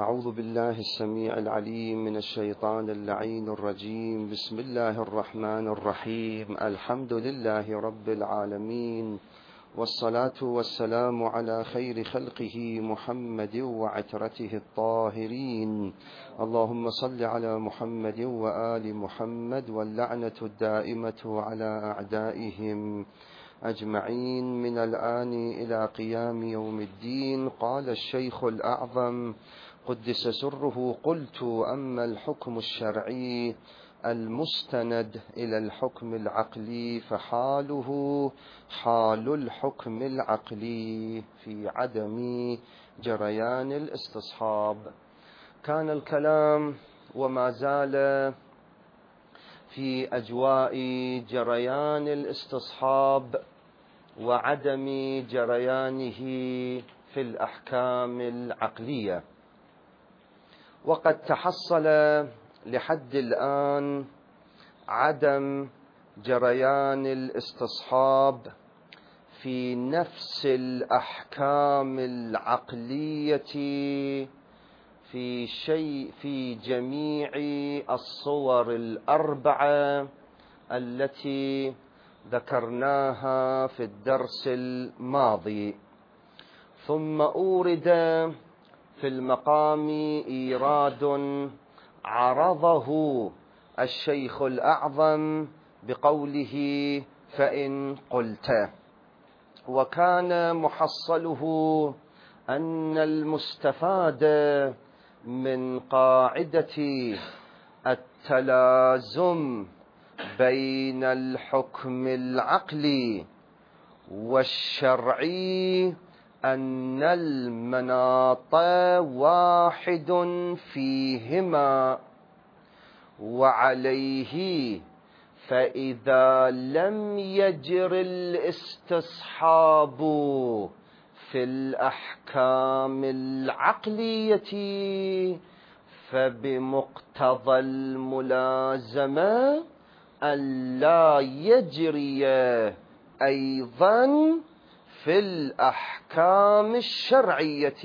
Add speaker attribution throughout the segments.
Speaker 1: أعوذ بالله السميع العليم من الشيطان اللعين الرجيم. بسم الله الرحمن الرحيم. الحمد لله رب العالمين، والصلاة والسلام على خير خلقه محمد وعترته الطاهرين. اللهم صل على محمد وآل محمد، واللعنة الدائمة على أعدائهم أجمعين من الآن إلى قيام يوم الدين. قال الشيخ الأعظم قدس سره: قلت: أما الحكم الشرعي المستند إلى الحكم العقلي فحاله حال الحكم العقلي في عدم جريان الاستصحاب. كان الكلام وما زال في أجواء جريان الاستصحاب وعدم جريانه في الأحكام العقلية، وقد تحصل لحد الآن عدم جريان الاستصحاب في نفس الأحكام العقلية في جميع الصور الأربعة التي ذكرناها في الدرس الماضي. ثم أورد في المقام إيراد عرضه الشيخ الأعظم بقوله: فإن قلت. وكان محصله أن المستفاد من قاعدة التلازم بين الحكم العقلي والشرعي أن المناط واحد فيهما، وعليه فإذا لم يجر الاستصحاب في الأحكام العقلية فبمقتضى الملازمة ألا يجري أيضا في الأحكام الشرعية،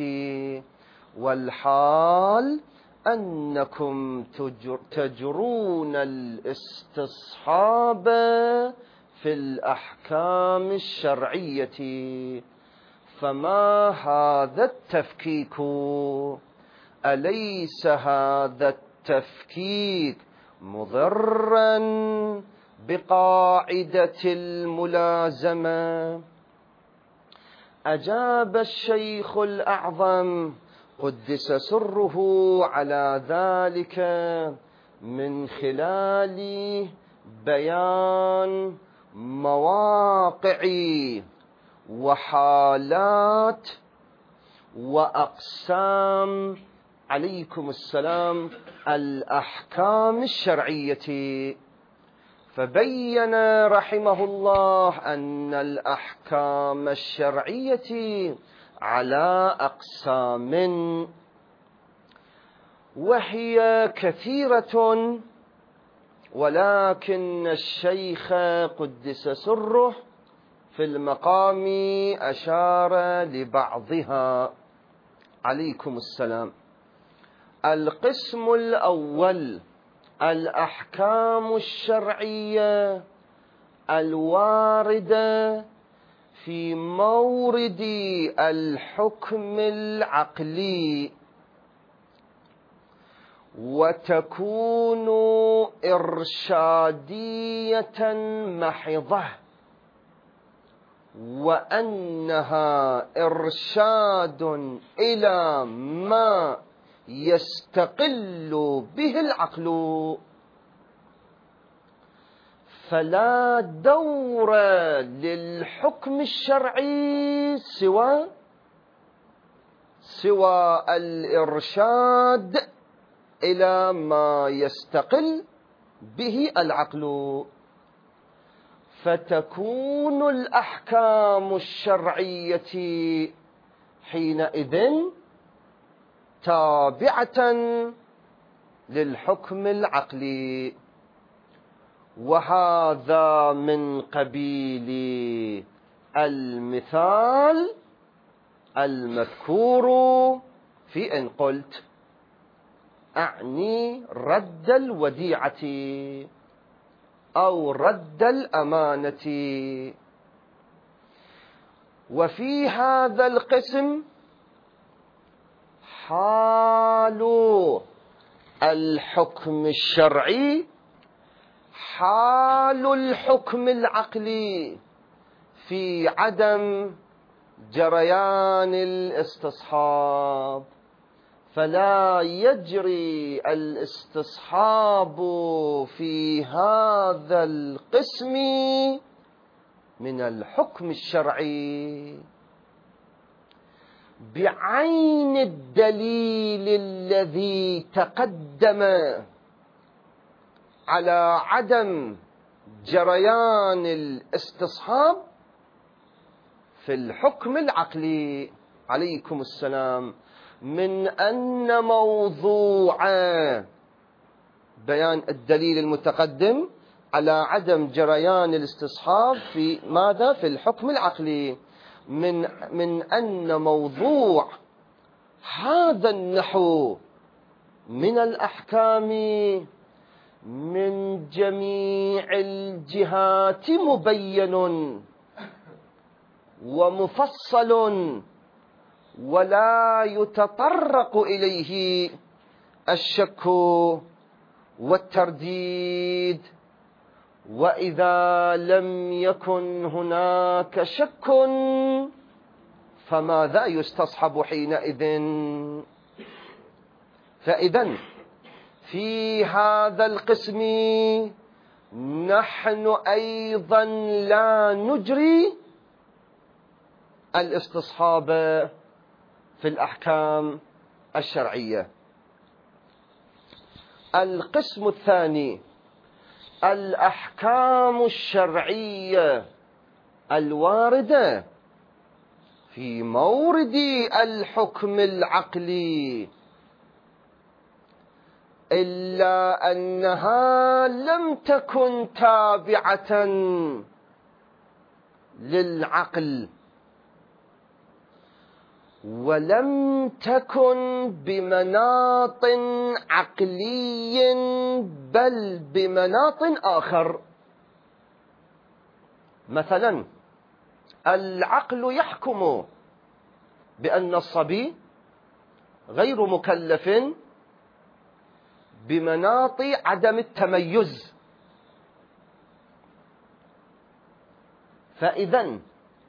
Speaker 1: والحال أنكم تجرون الاستصحاب في الأحكام الشرعية. فما هذا التفكيك؟ أليس هذا التفكيك مضرا بقاعدة الملازمة؟ أجاب الشيخ الأعظم قدس سره على ذلك من خلال بيان مواقع وحالات وأقسام عليكم السلام الأحكام الشرعية. فبين رحمه الله أن الأحكام الشرعية على أقسام، وهي كثيرة، ولكن الشيخ قدس سره في المقام أشار لبعضها عليكم السلام. القسم الأول: الأحكام الشرعية الواردة في مورد الحكم العقلي، وتكون إرشادية محضة، وأنها إرشاد إلى ما يستقل به العقل، فلا دور للحكم الشرعي سوى الإرشاد إلى ما يستقل به العقل. فتكون الأحكام الشرعية حينئذ تابعة للحكم العقلي، وهذا من قبيل المثال المذكور في إن قلت. أعني رد الوديعة أو رد الأمانة. وفي هذا القسم حال الحكم الشرعي حال الحكم العقلي في عدم جريان الاستصحاب، فلا يجري الاستصحاب في هذا القسم من الحكم الشرعي بعين الدليل الذي تقدم على عدم جريان الاستصحاب في الحكم العقلي. عليكم السلام. من أن موضوع بيان الدليل المتقدم على عدم جريان الاستصحاب في ماذا؟ في الحكم العقلي، من أن موضوع هذا النحو من الأحكام من جميع الجهات مبين ومفصل ولا يتطرق إليه الشك والترديد. وإذا لم يكن هناك شك فماذا يستصحب حينئذ؟ فإذا في هذا القسم نحن أيضا لا نجري الاستصحاب في الأحكام الشرعية. القسم الثاني الأحكام الشرعية الواردة في مورد الحكم العقلي، إلا أنها لم تكن تابعة للعقل ولم تكن بمناط عقلي بل بمناط آخر. مثلا العقل يحكم بأن الصبي غير مكلف بمناط عدم التميز، فإذا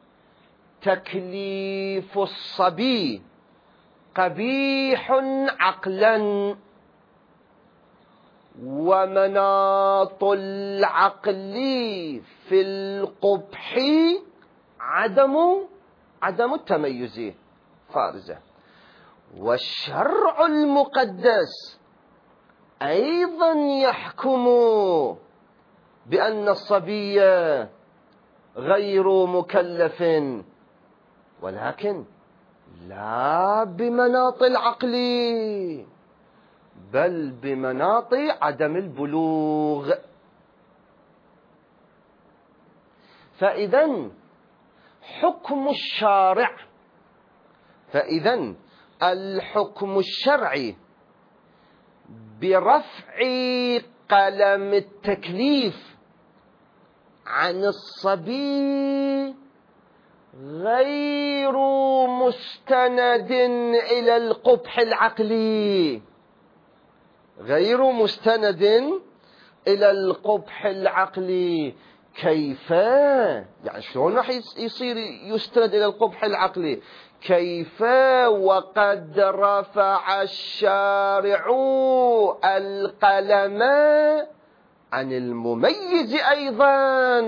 Speaker 1: تكليف الصبي قبيح عقلا، ومناط العقل في القبح عدم التميز فارزة. والشرع المقدس أيضا يحكم بأن الصبي غير مكلف، ولكن لا بمناط العقل بل بمناط عدم البلوغ. فإذا الحكم الشرعي برفع قلم التكليف عن الصبي غير مستند إلى القبح العقلي، غير مستند إلى القبح العقلي. كيف؟ يعني شلون راح يصير يستند إلى القبح العقلي؟ كيف وقد رفع الشارع القلم عن المميز أيضا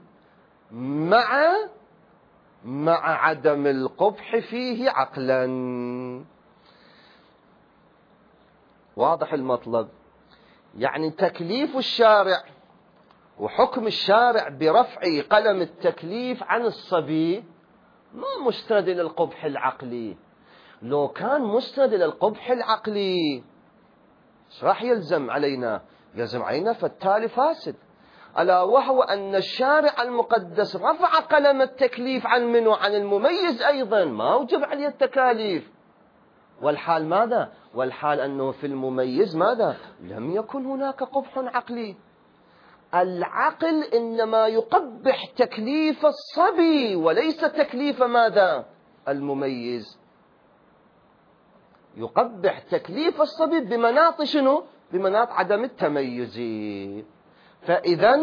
Speaker 1: مع عدم القبح فيه عقلا. واضح المطلب؟ يعني تكليف الشارع وحكم الشارع برفع قلم التكليف عن الصبي ما مستند إلى القبح العقلي. لو كان مستند إلى القبح العقلي ايش راح يلزم علينا؟ يلزم علينا فالتالي فاسد، ألا وهو أن الشارع المقدس رفع قلم التكليف عن منه؟ عن المميز أيضا، ما وجب عليه التكاليف. والحال ماذا؟ والحال أنه في المميز ماذا؟ لم يكن هناك قبح عقلي. العقل إنما يقبح تكليف الصبي وليس تكليف ماذا؟ المميز. يقبح تكليف الصبي بمناط شنو؟ بمناط عدم التميز. فإذا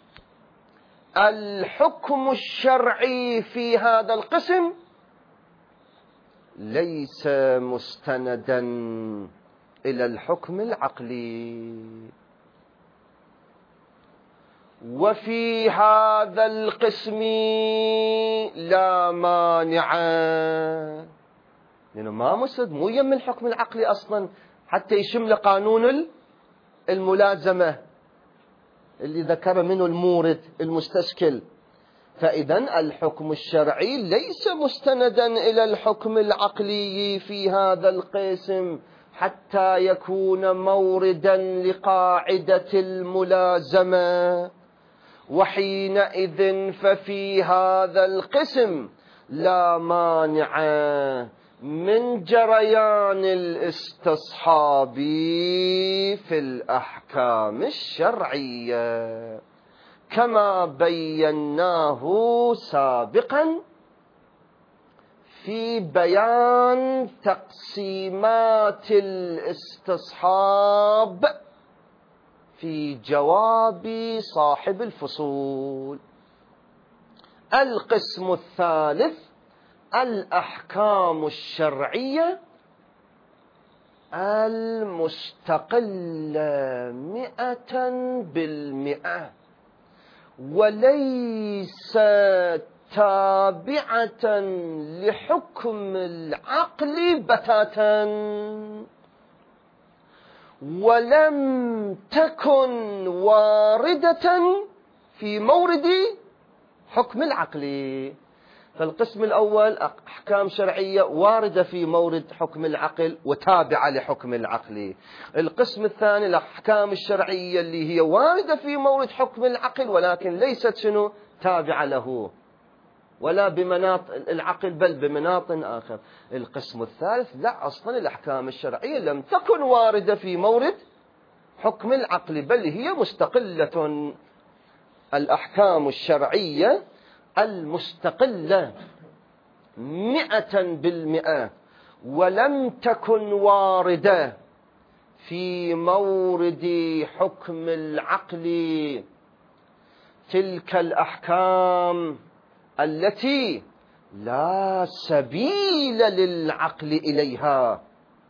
Speaker 1: الحكم الشرعي في هذا القسم ليس مستندا إلى الحكم العقلي. وفي هذا القسم لا مانع، لأنه ما مسد مو يم الحكم العقلي أصلا حتى يشمل قانون الملازمة اللي ذكر منه المورد المستشكل. فإذا الحكم الشرعي ليس مستندا إلى الحكم العقلي في هذا القسم حتى يكون موردا لقاعدة الملازمة. وحينئذ ففي هذا القسم لا مانع من جريان الاستصحاب في الأحكام الشرعية كما بيناه سابقا في بيان تقسيمات الاستصحاب في جواب صاحب الفصول. القسم الثالث الأحكام الشرعية المستقلة 100% وليس تابعة لحكم العقل بتاتا، ولم تكن واردة في مورد حكم العقل. فالقسم الأول أحكام شرعية واردة في مورد حكم العقل وتابعة لحكم العقل. القسم الثاني الأحكام الشرعية اللي هي واردة في مورد حكم العقل ولكن ليست شنو؟ تابعة له ولا بمناط العقل بل بمناط آخر. القسم الثالث لا، أصلا الأحكام الشرعية لم تكن واردة في مورد حكم العقل بل هي مستقلة. الأحكام الشرعية المستقلة 100% ولم تكن واردة في مورد حكم العقل تلك الأحكام التي لا سبيل للعقل إليها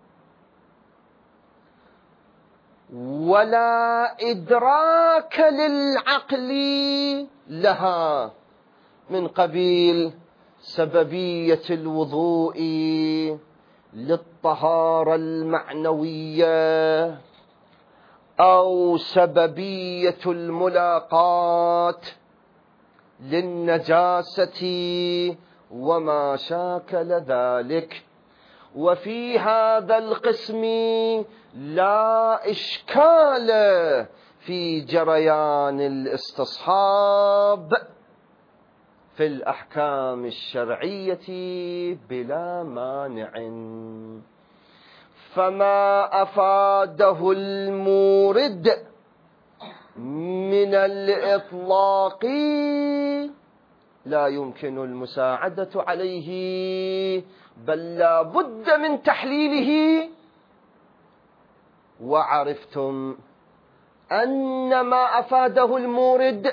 Speaker 1: ولا إدراك للعقل لها، من قبيل سببية الوضوء للطهارة المعنوية أو سببية الملاقات للنجاسة وما شاكل ذلك. وفي هذا القسم لا إشكال في جريان الاستصحاب في الأحكام الشرعية بلا مانع. فما أفاده المورد من الإطلاق لا يمكن المساعدة عليه بل لا بد من تحليله. وعرفتم أن ما أفاده المورد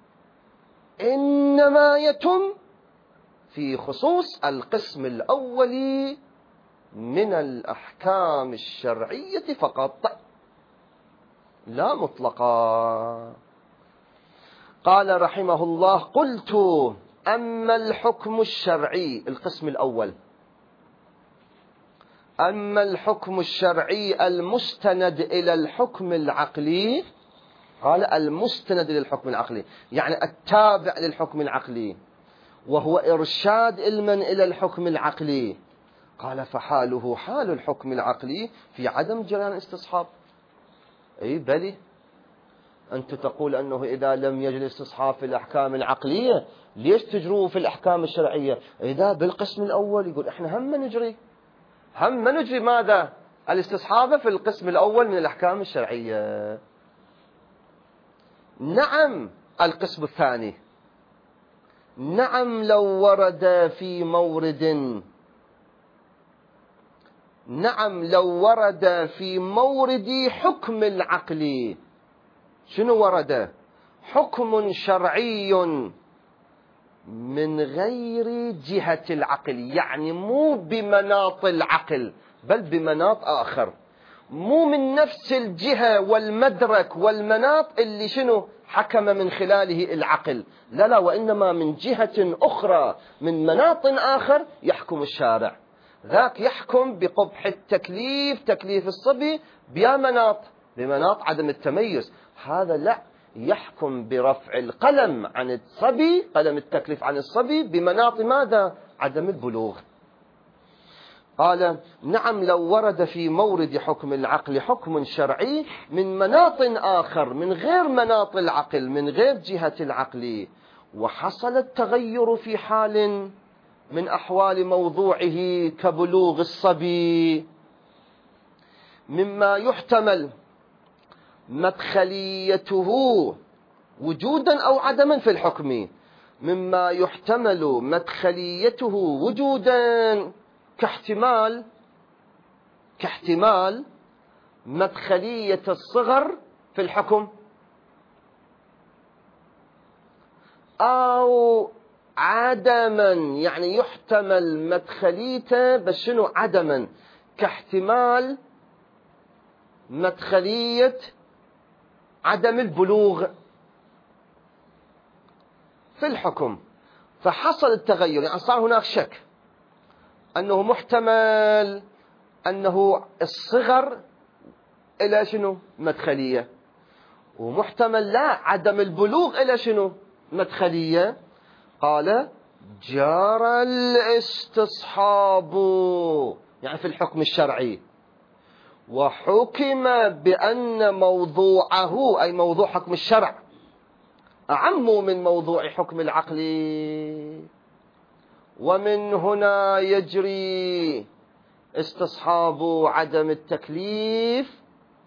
Speaker 1: إنما يتم في خصوص القسم الأول من الأحكام الشرعية فقط لا مطلقا. قال رحمه الله: قلت أما الحكم الشرعي، القسم الأول، أما الحكم الشرعي المستند إلى الحكم العقلي، قال المستند إلى الحكم العقلي يعني التابع للحكم العقلي وهو إرشاد علما إلى الحكم العقلي. قال فحاله حال الحكم العقلي في عدم جريان استصحاب. أي بلي، أنت تقول أنه إذا لم يجري استصحاب في الأحكام العقلية ليش تجروه في الأحكام الشرعية؟ إذا بالقسم الأول يقول إحنا هم نجري ماذا؟ الاستصحاب في القسم الأول من الأحكام الشرعية. نعم القسم الثاني، نعم لو ورد في مورد، نعم لو ورد في مورد حكم العقل. شنو ورد؟ حكم شرعي من غير جهة العقل، يعني مو بمناط العقل بل بمناط آخر، مو من نفس الجهة والمدرك والمناط اللي شنو حكم من خلاله العقل، لا لا، وإنما من جهة أخرى، من مناط آخر يحكم الشارع. ذاك يحكم بقبح التكليف، تكليف الصبي بمناط عدم التميز. هذا لا، يحكم برفع القلم عن الصبي، قلم التكليف عن الصبي بمناط ماذا؟ عدم البلوغ. قال نعم لو ورد في مورد حكم العقل حكم شرعي من مناط آخر، من غير مناط العقل، من غير جهة العقل، وحصل التغير في حال من أحوال موضوعه كبلوغ الصبي، مما يحتمل مدخليته وجودا أو عدما في الحكم، مما يحتمل مدخليته وجودا كاحتمال مدخلية الصغر في الحكم، أو عدما، يعني يحتمل مدخليته بس شنو عدما، كاحتمال مدخلية عدم البلوغ في الحكم. فحصل التغير، يعني صار هناك شك أنه محتمل أنه الصغر إلى شنو مدخلية، ومحتمل لا عدم البلوغ إلى شنو مدخلية. قال جرى الاستصحاب، يعني في الحكم الشرعي، وحكم بأن موضوعه أي موضوع حكم الشرع أعم من موضوع حكم العقل، ومن هنا يجري استصحاب عدم التكليف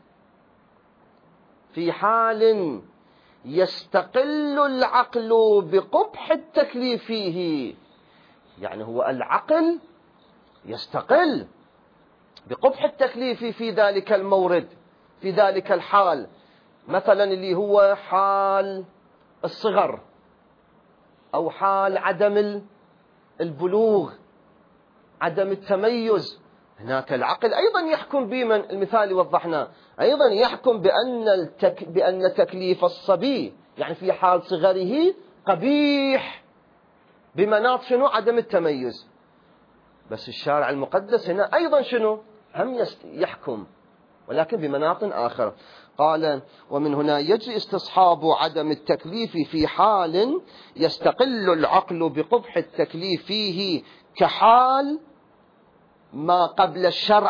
Speaker 1: في حال يستقل العقل بقبح التكليف فيه. يعني هو العقل يستقل بقبح التكليف في ذلك المورد، في ذلك الحال، مثلا اللي هو حال الصغر أو حال عدم البلوغ، عدم التميز. هناك العقل أيضا يحكم بمن المثال اللي وضحناه، أيضا يحكم بأن تكليف الصبي يعني في حال صغره قبيح بمناط شنو عدم التميز. بس الشارع المقدس هنا أيضا شنو هم يحكم، ولكن بمناط آخر. قال ومن هنا يجري استصحاب عدم التكليف في حال يستقل العقل بقبح التكليف فيه، كحال ما قبل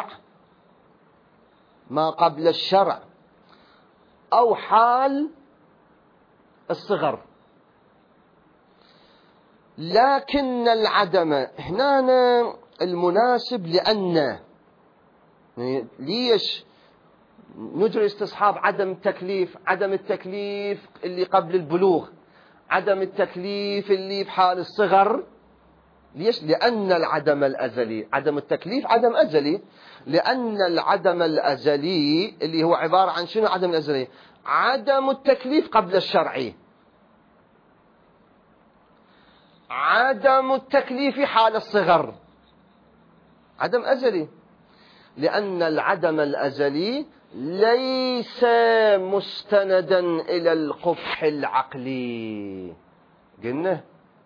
Speaker 1: الشرع أو حال الصغر. لكن العدم هنا المناسب، لأن ليش نجري استصحاب عدم التكليف اللي قبل البلوغ، عدم التكليف اللي بحال الصغر. ليش؟ لأن العدم الأزلي، عدم التكليف عدم أزلي، لأن العدم الأزلي اللي هو عبارة عن شنو عدم الأزلي؟ عدم التكليف قبل الشرعي، عدم التكليف حال الصغر، عدم أزلي، لأن العدم الأزلي ليس مستندا إلى القبح العقلي. قلنا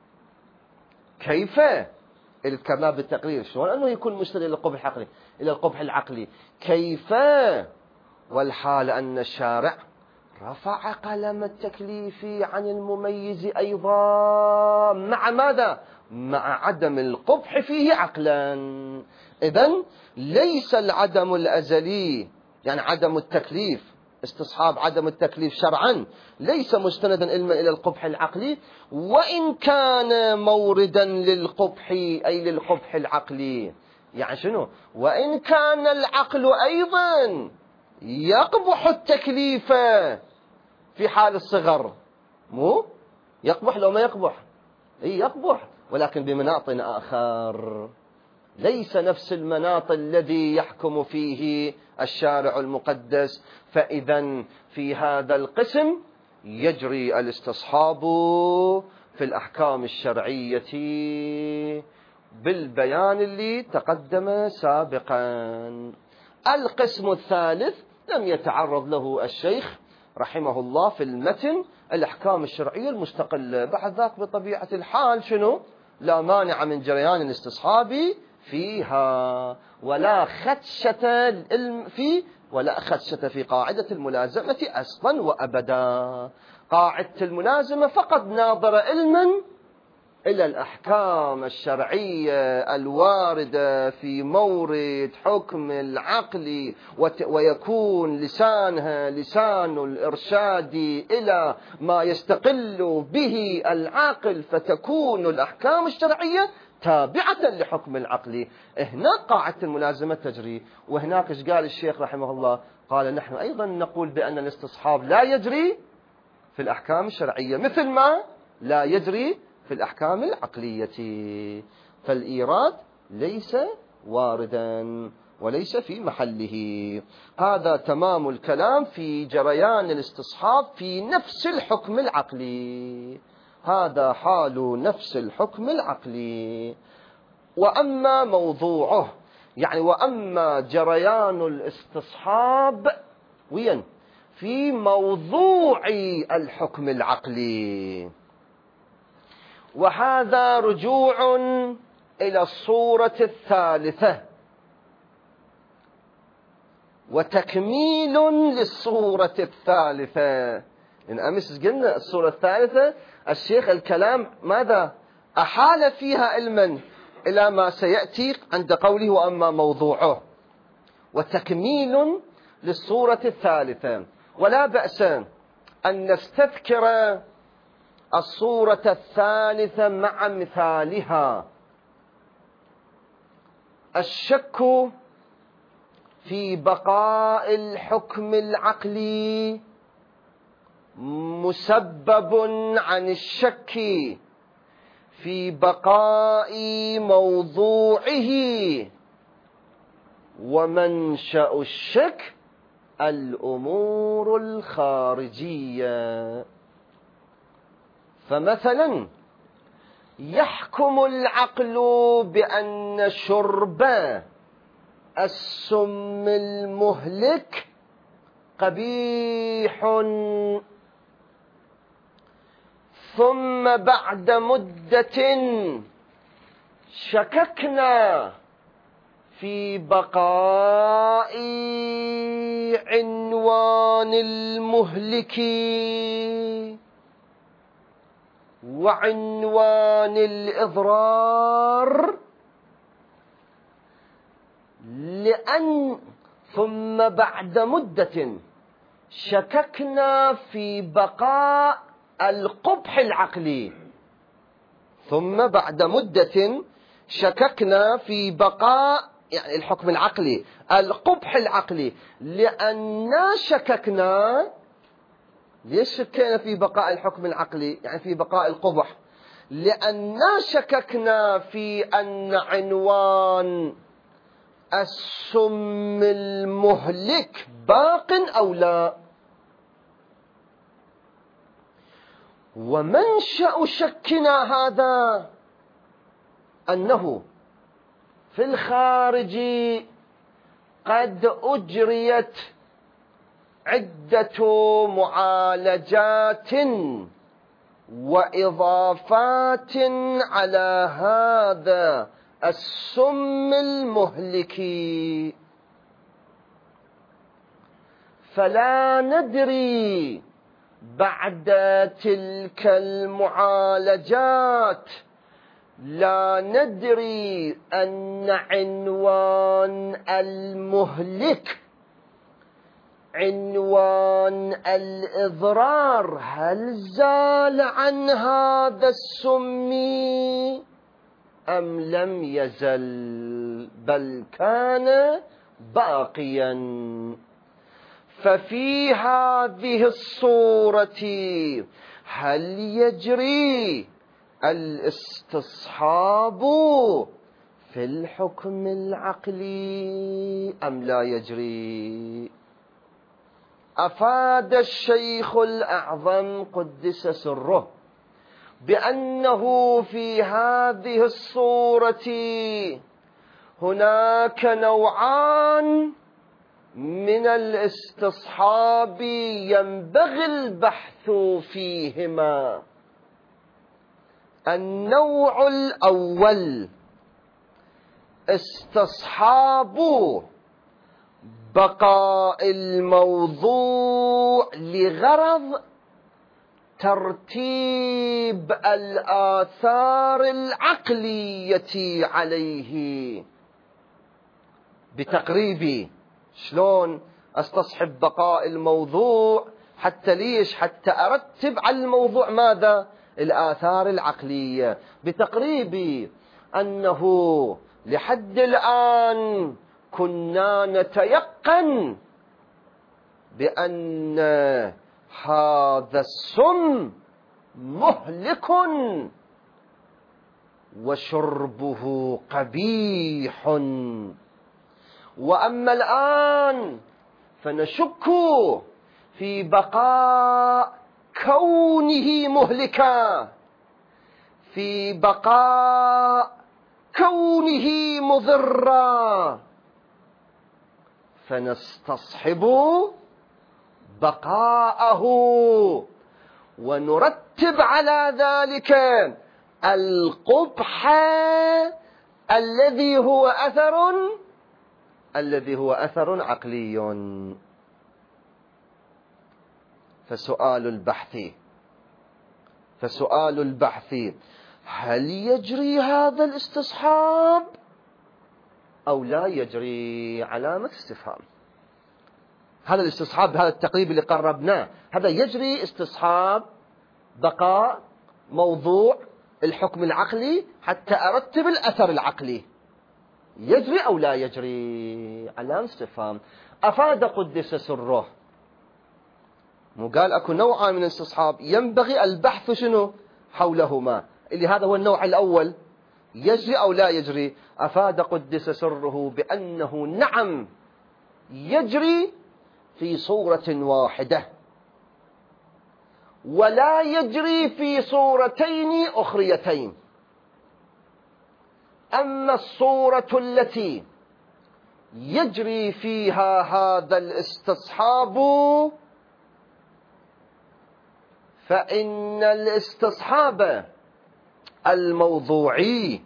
Speaker 1: كيف الكمال بالتقرير، شلون أنه يكون مستند إلى القبح العقلي، إلى القبح العقلي كيف، والحال أن الشارع رفع قلم التكليف عن المميز أيضا، مع ماذا؟ مع عدم القبح فيه عقلا. إذن ليس العدم الأزلي، يعني عدم التكليف، استصحاب عدم التكليف شرعا ليس مستندا إلى القبح العقلي، وإن كان موردا للقبح أي للقبح العقلي. يعني شنو؟ وإن كان العقل أيضا يقبح التكليف في حال الصغر، مو يقبح لو ما يقبح؟ إيه يقبح، ولكن بمناط آخر، ليس نفس المناط الذي يحكم فيه الشارع المقدس. فإذا في هذا القسم يجري الاستصحاب في الأحكام الشرعية بالبيان اللي تقدم سابقا. القسم الثالث لم يتعرض له الشيخ رحمه الله في المتن، الأحكام الشرعية المستقلة. بعد ذاك بطبيعة الحال شنو؟ لا مانع من جريان الاستصحاب فيها، ولا خدشة في قاعدة الملازمة أصلا وأبدا. قاعدة الملازمة فقط ناظرة علما إلى الأحكام الشرعية الواردة في مورد حكم العقل، ويكون لسانها لسان الإرشاد إلى ما يستقل به العقل، فتكون الأحكام الشرعية تابعة لحكم العقل. هناك قاعدة الملازمة تجري، وهناك إيش قال الشيخ رحمه الله؟ قال نحن أيضا نقول بأن الاستصحاب لا يجري في الأحكام الشرعية مثل ما لا يجري في الأحكام العقلية، فالإيراد ليس واردا وليس في محله. هذا تمام الكلام في جريان الاستصحاب في نفس الحكم العقلي، هذا حال نفس الحكم العقلي. وأما موضوعه، يعني وأما جريان الاستصحاب وين؟ في موضوع الحكم العقلي، وهذا رجوع إلى الصورة الثالثة وتكميل للصورة الثالثة. إن أمس قلنا الصورة الثالثة الشيخ الكلام ماذا؟ أحال فيها علما إلى ما سيأتي عند قوله وأما موضوعه، وتكميل للصورة الثالثة. ولا بأس أن نستذكر الصورة الثالثة مع مثالها. الشك في بقاء الحكم العقلي مسبب عن الشك في بقاء موضوعه، ومنشأ الشك الأمور الخارجية. فمثلا يحكم العقل بأن شرب السم المهلك قبيح، ثم بعد مدة شككنا في بقاء عنوان المهلك وعنوان الإضرار، ثم بعد مدة شككنا في بقاء القبح العقلي، ثم بعد مدة شككنا في بقاء يعني الحكم العقلي القبح العقلي، لأننا شككنا. ليش شكينا في بقاء الحكم العقلي يعني في بقاء القبح؟ لأننا شككنا في أن عنوان السم المهلك باق أو لا. ومنشأ شكنا هذا أنه في الخارج قد أجريت عدة معالجات وإضافات على هذا السم المهلك، فلا ندري بعد تلك المعالجات، لا ندري أن عنوان المهلك عنوان الإضرار هل زال عن هذا السم أم لم يزل بل كان باقيا. ففي هذه الصورة هل يجري الاستصحاب في الحكم العقلي أم لا يجري؟ أفاد الشيخ الأعظم قدس سره بأنه في هذه الصورة هناك نوعان من الاستصحاب ينبغي البحث فيهما. النوع الأول استصحاب بقاء الموضوع لغرض ترتيب الآثار العقلية عليه. بتقريبي شلون استصحب بقاء الموضوع؟ حتى ليش؟ حتى أرتب على الموضوع ماذا؟ الآثار العقلية. بتقريبي أنه لحد الآن كنا نتيقن بأن هذا السم مهلك وشربه قبيح، وأما الآن فنشك في بقاء كونه مهلكا، في بقاء كونه مضرا، فنستصحب بقاءه ونرتب على ذلك القبح الذي هو أثر عقلي. فسؤال البحث هل يجري هذا الاستصحاب أو لا يجري؟ علامة استفهام. هذا الاستصحاب، هذا التقريب اللي قربناه، هذا يجري استصحاب بقاء موضوع الحكم العقلي حتى أرتب الأثر العقلي، يجري أو لا يجري؟ علامة استفهام. أفاد قدس سره، مو قال أكو نوعان من الاستصحاب ينبغي البحث شنو حولهما، اللي هذا هو النوع الأول، يجري أو لا يجري. أفاد قدس سره بأنه نعم يجري في صورة واحدة، ولا يجري في صورتين أخريتين. أما الصورة التي يجري فيها هذا الاستصحاب فإن الاستصحاب الموضوعي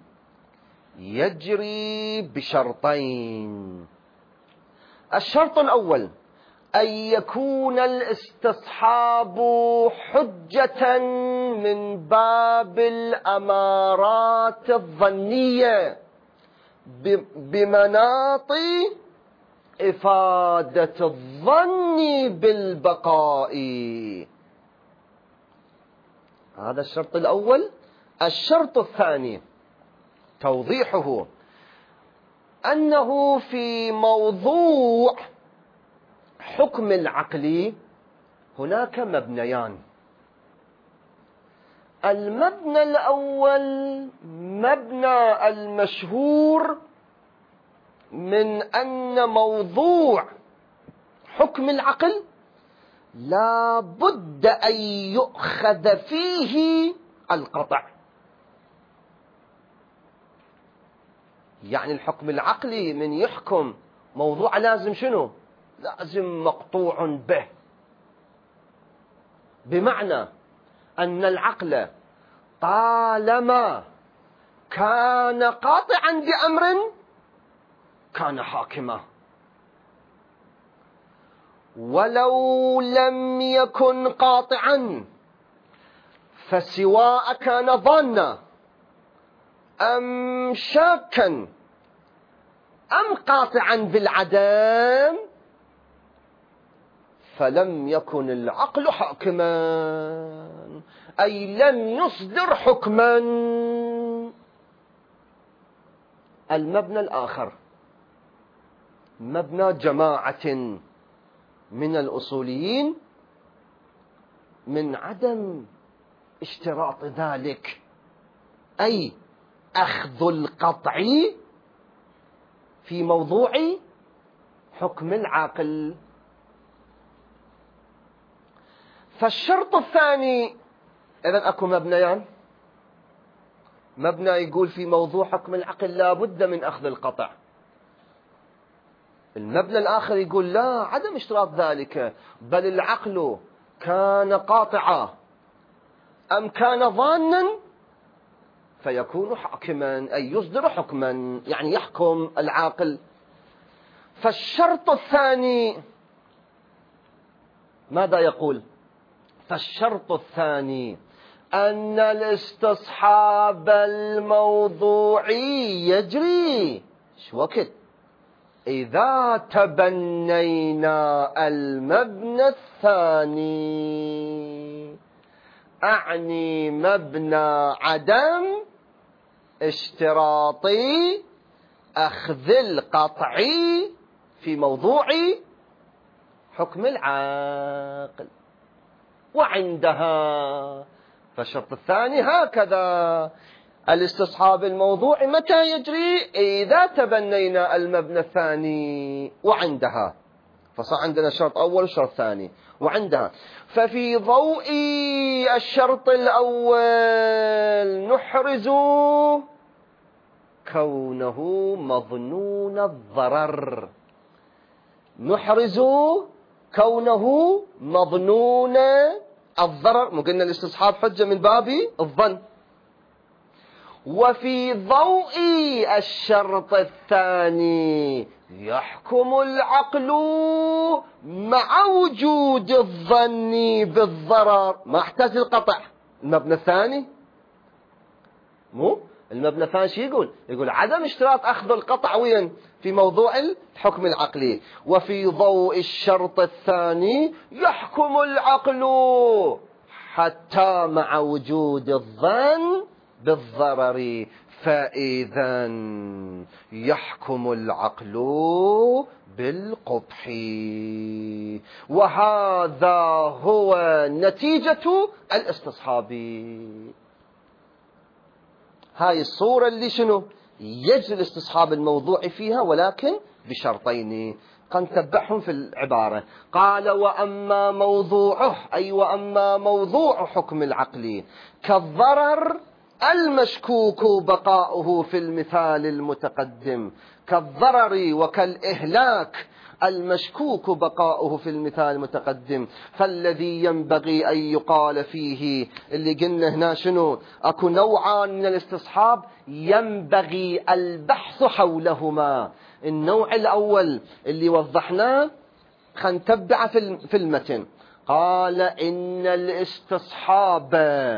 Speaker 1: يجري بشرطين. الشرط الأول أن يكون الاستصحاب حجة من باب الأمارات الظنية بمناط إفادة الظن بالبقاء. هذا الشرط الأول. الشرط الثاني توضيحه أنه في موضوع حكم العقل هناك مبنيان. المبنى الأول مبنى المشهور من أن موضوع حكم العقل لا بد أن يؤخذ فيه القطع. يعني الحكم العقلي من يحكم موضوع لازم شنو؟ لازم مقطوع به، بمعنى أن العقل طالما كان قاطعا بأمر كان حاكما، ولو لم يكن قاطعا فسواء كان ظانا أم شاكا أم قاطعا بالعدم فلم يكن العقل حاكما، أي لم يصدر حكما. المبنى الآخر، مبنى جماعة من الأصوليين من عدم اشتراط ذلك، أي أخذ القطع في موضوع حكم العقل. فالشرط الثاني، إذن أكو مبنيان، مبنى يقول في موضوع حكم العقل لا بد من أخذ القطع، المبنى الآخر يقول لا، عدم اشتراط ذلك، بل العقل كان قاطعا أم كان ظانا فيكون حاكما، أي يصدر حكما، يعني يحكم العاقل. فالشرط الثاني ماذا يقول؟ فالشرط الثاني أن الاستصحاب الموضوعي يجري شو وقت؟ إذا تبنينا المبنى الثاني، أعني مبنى عدم اشتراطي أخذ القطعي في موضوع حكم العاقل. وعندها فالشرط الثاني هكذا، الاستصحاب الموضوعي متى يجري؟ إذا تبنينا المبنى الثاني. وعندها، فصار عندنا شرط أول وشرط ثاني. وعندها، ففي ضوء الشرط الأول نحرز كونه مظنون الضرر، نحرز كونه مظنون الضرر، مو قلنا الاستصحاب حجة من باب الظن. وفي ضوء الشرط الثاني يحكم العقل مع وجود الظن بالضرر، ما احتاج القطع. المبنى الثاني مو المبنى الثاني شو يقول؟ يقول عدم اشتراط أخذ القطع وين؟ في موضوع الحكم العقلي. وفي ضوء الشرط الثاني يحكم العقل حتى مع وجود الظن بالضرر، فإذا يحكم العقل بالقبح. وهذا هو نتيجة الاستصحاب. هاي الصورة اللي شنو يجري الاستصحاب الموضوعي فيها، ولكن بشرطين قد نتبعهم في العبارة. قال وأما موضوعه، أي وأما موضوع حكم العقل كالضرر المشكوك بقاؤه في المثال المتقدم، كالضرر وكالإهلاك المشكوك بقاؤه في المثال المتقدم، فالذي ينبغي أن يقال فيه، اللي قلنا هنا شنو؟ أكو نوعان من الاستصحاب ينبغي البحث حولهما. النوع الأول اللي وضحناه خلينا نتبعه في المتن. قال إن الاستصحاب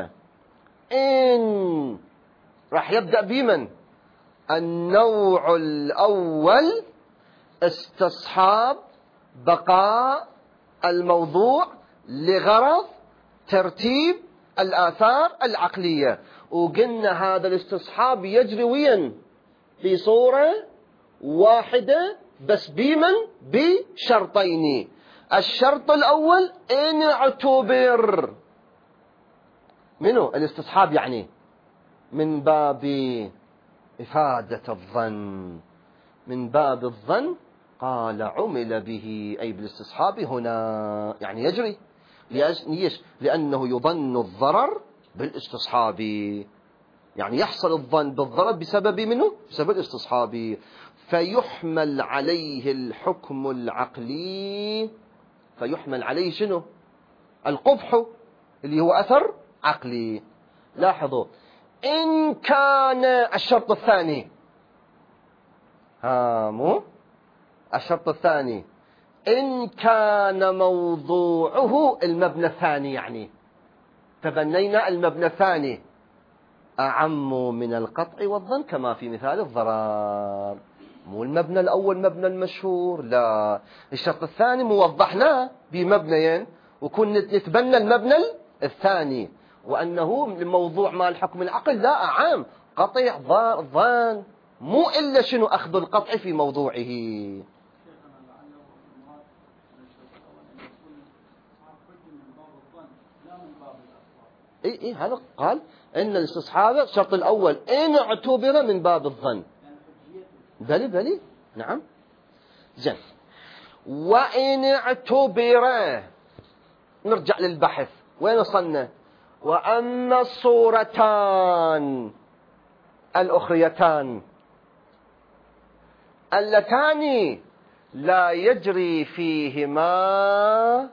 Speaker 1: إن راح يبدأ بمن؟ النوع الأول استصحاب بقاء الموضوع لغرض ترتيب الآثار العقلية. وقلنا هذا الاستصحاب يجري وين؟ في صورة واحدة بس بمن؟ بشرطين. الشرط الأول إن اعتبر، منو الاستصحاب؟ يعني من باب إفادة الظن، من باب الظن. قال عمل به أي بالاستصحاب هنا، يعني يجري. ليش؟ لأنه يظن الضرر بالاستصحاب، يعني يحصل الظن بالضرر بسبب منه؟ بسبب الاستصحاب. فيحمل عليه الحكم العقلي، فيحمل عليه شنو؟ القبح اللي هو أثر عقلي. لاحظوا، إن كان الشرط الثاني، مو الشرط الثاني، إن كان موضوعه المبنى الثاني، يعني تبنينا المبنى الثاني أعم من القطع والظن كما في مثال الضرر. مو المبنى الأول مبنى المشهور، لا، الشرط الثاني موضحناه بمبنيين، وكنا نتبنى المبنى الثاني، وأنه الموضوع مال حكم العقل لا أعام، قطع ظن. مو إلا شنو أخذ القطع في موضوعه. إيه هذا قال إن الاستصحاب الشرط الأول إن اعتبر من باب الظن. بلي نعم. زين. وإن اعتبر، نرجع للبحث وين وصلنا؟ وأما الصورتان الأخريتان اللتان لا يجري فيهما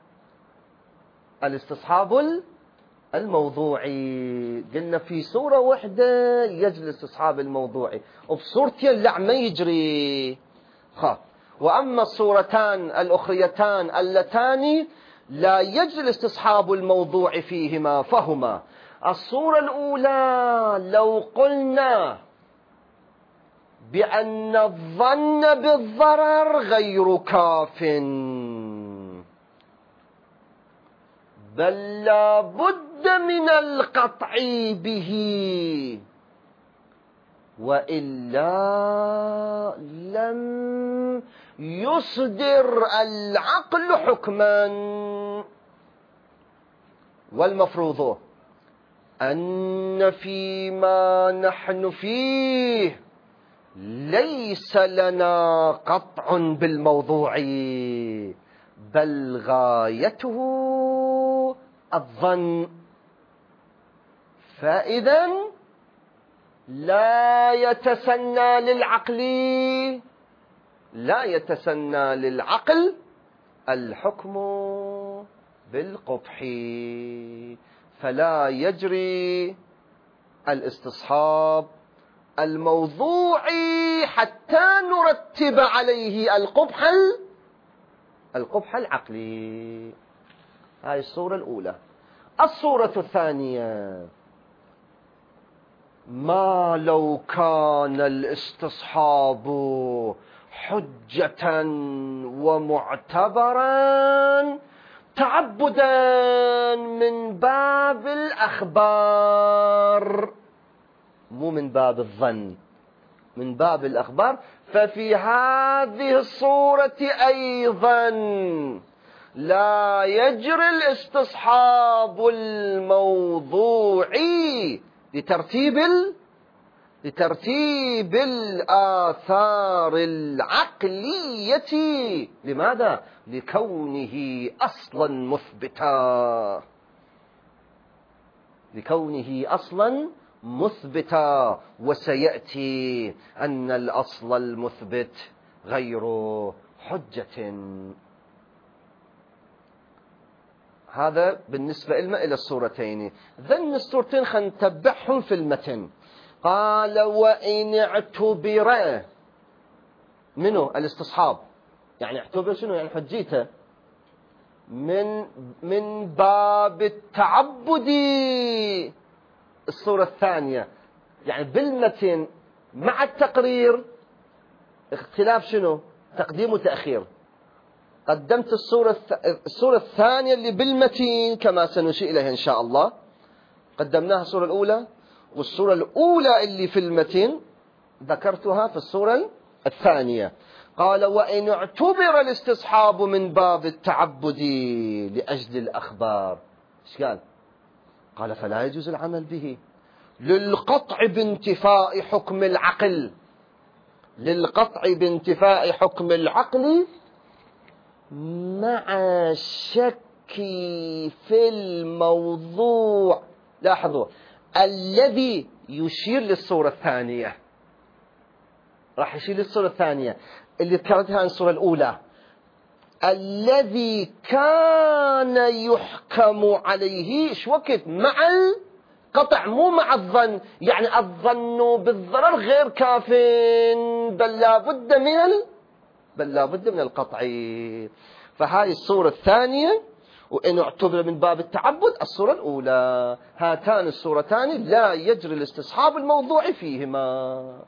Speaker 1: الاستصحاب الموضوعي، قلنا في صورة واحدة يجري الاستصحاب الموضوعي، وبصورتين لا ما يجري. وأما الصورتان الأخريتان اللتان لا يجري الاستصحاب الموضوعي فيهما فهما: الصورة الأولى لو قلنا بأن الظن بالضرر غير كاف، بل لا بد من القطع به، وإلا لم يصدر العقل حكما. والمفروض أن فيما نحن فيه ليس لنا قطع بالموضوع، بل غايته الظن. فإذا لا يتسنى للعقل الحكم بالقبح، فلا يجري الاستصحاب الموضوعي حتى نرتب عليه القبح العقلي. هاي الصورة الأولى. الصورة الثانية: ما لو كان الاستصحاب حجة ومعتبرا تعبدا من باب الأخبار، مو من باب الظن، من باب الأخبار، ففي هذه الصورة أيضا لا يجري الاستصحاب الموضوعي لترتيب الآثار العقلية. لماذا؟ لكونه أصلا مثبتا، وسيأتي أن الأصل المثبت غير حجة. هذا بالنسبة إلى الصورتين. ذن الصورتين خنتبعهم في المتن. قال: وإن اعتبر منه الاستصحاب، يعني اعتبر شنو؟ يعني حجيته من باب التعبد. الصورة الثانية يعني بالمتن مع التقرير اختلاف شنو؟ تقديم وتأخير. قدمت الصورة الثانية اللي بالمتن كما سنشير إليها إن شاء الله، قدمناها الصورة الأولى، والصورة الأولى اللي في المتن ذكرتها في الصورة الثانية. قال: وإن اعتبر الاستصحاب من باب التعبد لأجل الأخبار، إيش قال؟ قال: فلا يجوز العمل به للقطع بانتفاء حكم العقل، مع الشك في الموضوع. لاحظوا الذي يشير للصورة الثانية، راح يشير للصورة الثانية اللي ذكرتها عن الصورة الأولى. الذي كان يحكم عليه ايش وقت؟ مع القطع، مو مع الظن. يعني الظن بالضرر غير كاف، بل لا بد من القطع. فهذه الصورة الثانية، وإن اعتبر من باب التعبد الصورة الأولى. هاتان الصورتان لا يجري الاستصحاب الموضوعي فيهما.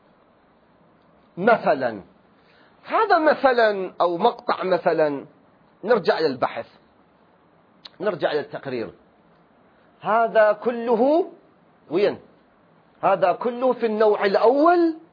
Speaker 1: مثلا هذا مثلا أو مقطع مثلا، نرجع إلى البحث، نرجع إلى التقرير. هذا كله وين؟ هذا كله في النوع الأول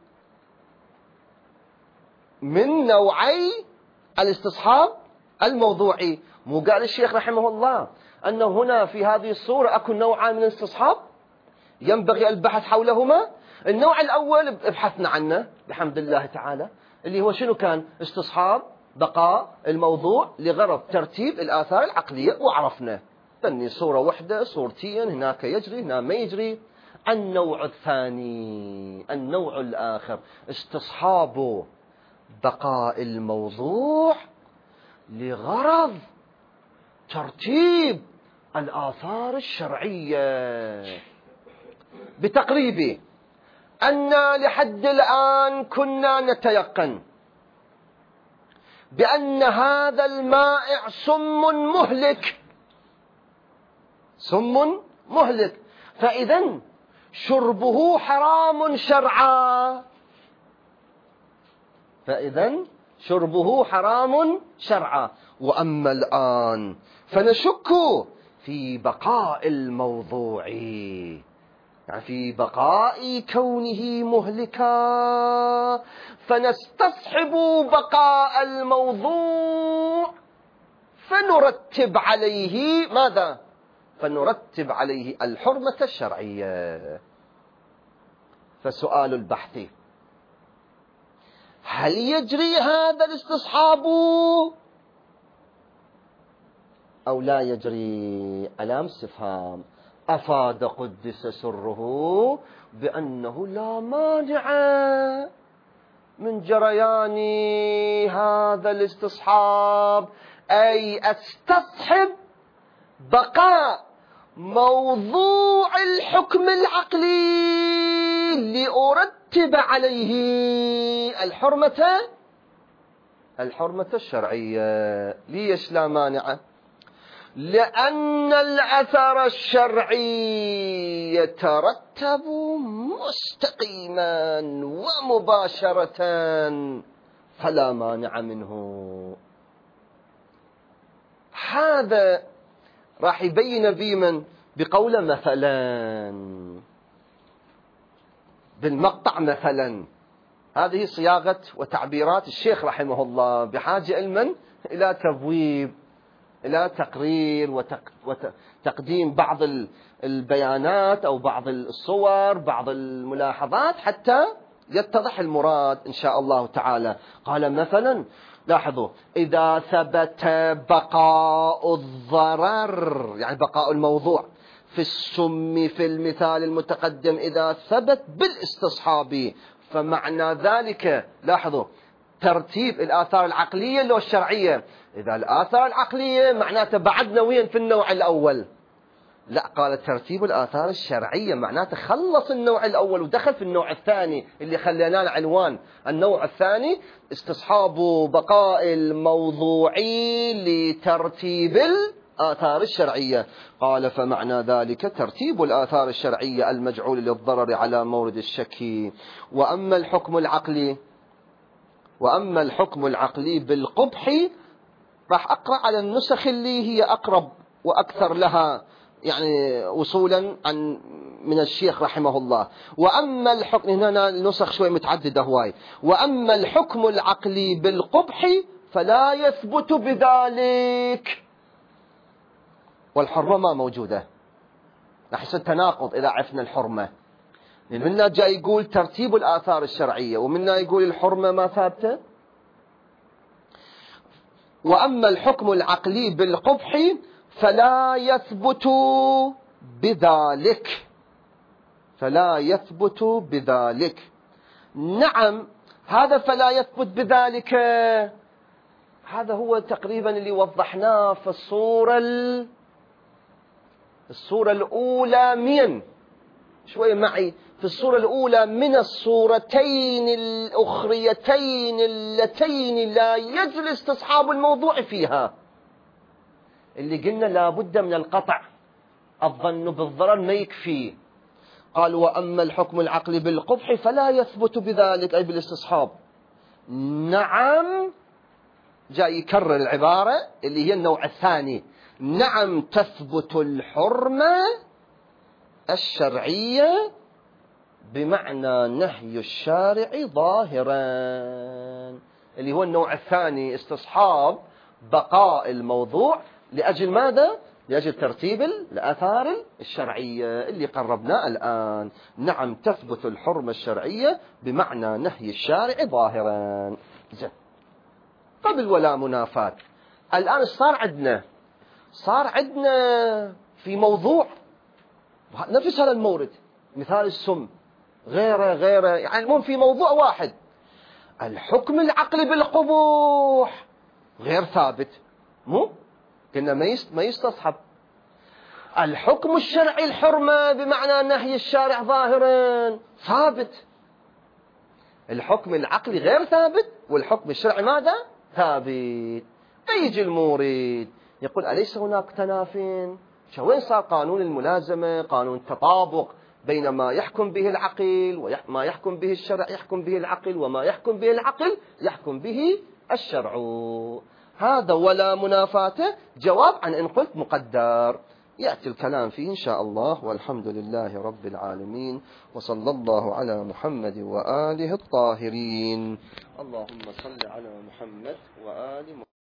Speaker 1: من نوعي الاستصحاب الموضوعي. مو قال الشيخ رحمه الله أن هنا في هذه الصورة أكو نوعان من الاستصحاب ينبغي البحث حولهما. النوع الأول ابحثنا عنه بحمد الله تعالى، اللي هو شنو كان؟ استصحاب بقاء الموضوع لغرض ترتيب الآثار العقلية، وعرفنا أني صورة واحدة صورتين، هناك يجري هنا ما يجري. النوع الثاني، النوع الآخر، استصحاب بقاء الموضوع لغرض ترتيب الآثار الشرعية. بتقريبي أن لحد الآن كنا نتيقن بأن هذا المائع سم مهلك، سم مهلك، فإذا شربه حرام شرعا، فإذا شربه حرام شرعا. وأما الآن فنشك في بقاء الموضوع، يعني في بقاء كونه مهلكا، فنستصحب بقاء الموضوع فنرتب عليه ماذا؟ فنرتب عليه الحرمة الشرعية. فسؤال البحث: هل يجري هذا الاستصحاب أو لا يجري؟ علامة استفهام. أفاد قدس سره بأنه لا مانع من جريان هذا الاستصحاب، أي استصحب بقاء موضوع الحكم العقلي لأرتب عليه الحرمة الشرعية. ليش لا مانع؟ لأن الأثر الشرعي يترتب مستقيما ومباشرة، فلا مانع منه. هذا راح يبين بمن؟ بقول مثلا، بالمقطع مثلا. هذه صياغة وتعبيرات الشيخ رحمه الله، بحاجة علما إلى تبويب، إلى تقرير وتقديم بعض البيانات أو بعض الصور، بعض الملاحظات، حتى يتضح المراد إن شاء الله تعالى. قال مثلا، لاحظوا: إذا ثبت بقاء الضرر، يعني بقاء الموضوع في السم في المثال المتقدم، إذا ثبت بالاستصحاب، فمعنى ذلك، لاحظوا، ترتيب الآثار العقلية لو الشرعية. إذا الآثار العقلية معناته بعدنا وين في النوع الأول؟ لا، قال ترتيب الآثار الشرعية معناته خلص النوع الأول ودخل في النوع الثاني اللي خلينا له عنوان. النوع الثاني استصحاب بقاء الموضوع لترتيب الآثار الشرعية. قال: فمعنى ذلك ترتيب الآثار الشرعية المجعول للضرر على مورد الشك. وأما الحكم العقلي بالقبح، راح أقرأ على النسخ اللي هي أقرب وأكثر لها يعني وصولا من الشيخ رحمه الله. وأما الحكم، هنا النسخ شوي متعددة هواي. وأما الحكم العقلي بالقبح فلا يثبت بذلك، والحرمة ما موجودة. راح يصير تناقض إذا عرفنا الحرمة، لأن منا جاي يقول ترتيب الآثار الشرعية، ومنا يقول الحرمة ما ثابتة. وأما الحكم العقلي بالقبح فلا يثبت بذلك، فلا يثبت بذلك. نعم، هذا فلا يثبت بذلك، هذا هو تقريبا اللي وضحناه في الصورة الأولى من شوية معي، في الصورة الأولى من الصورتين الأخريتين اللتين لا يجري استصحاب الموضوع فيها، اللي قلنا لابد من القطع، الظن بالضرر ما يكفي. قال: وأما الحكم العقلي بالقبح فلا يثبت بذلك، أي بالاستصحاب. نعم، جاي يكرر العبارة اللي هي النوع الثاني. نعم، تثبت الحرمة الشرعية بمعنى نهي الشارع ظاهرا، اللي هو النوع الثاني، استصحاب بقاء الموضوع لأجل ماذا؟ لأجل ترتيب الآثار الشرعية اللي قربناه الآن. نعم تثبت الحرمة الشرعية بمعنى نهي الشارع ظاهرا. زين، قبل ولا منافاة. الآن صار عندنا في موضوع نفس هذا المورد، مثال السم، غيره يعني المهم في موضوع واحد، الحكم العقلي بالقبوح غير ثابت، مو كنا ما يستصحب. الحكم الشرعي الحرمة بمعنى نهي الشارع ظاهرا ثابت. الحكم العقلي غير ثابت والحكم الشرعي ماذا؟ ثابت. فيجي المورد يقول أليس هناك تنافين؟ وين صار قانون الملازمة، قانون التطابق بين ما يحكم به العقل وما يحكم به الشرع، يحكم به العقل وما يحكم به العقل يحكم به الشرع. هذا ولا منافاة جواب عن إن قلت مقدر، يأتي الكلام فيه إن شاء الله. والحمد لله رب العالمين، وصلى الله على محمد وآله الطاهرين. اللهم صل على محمد وآل محمد.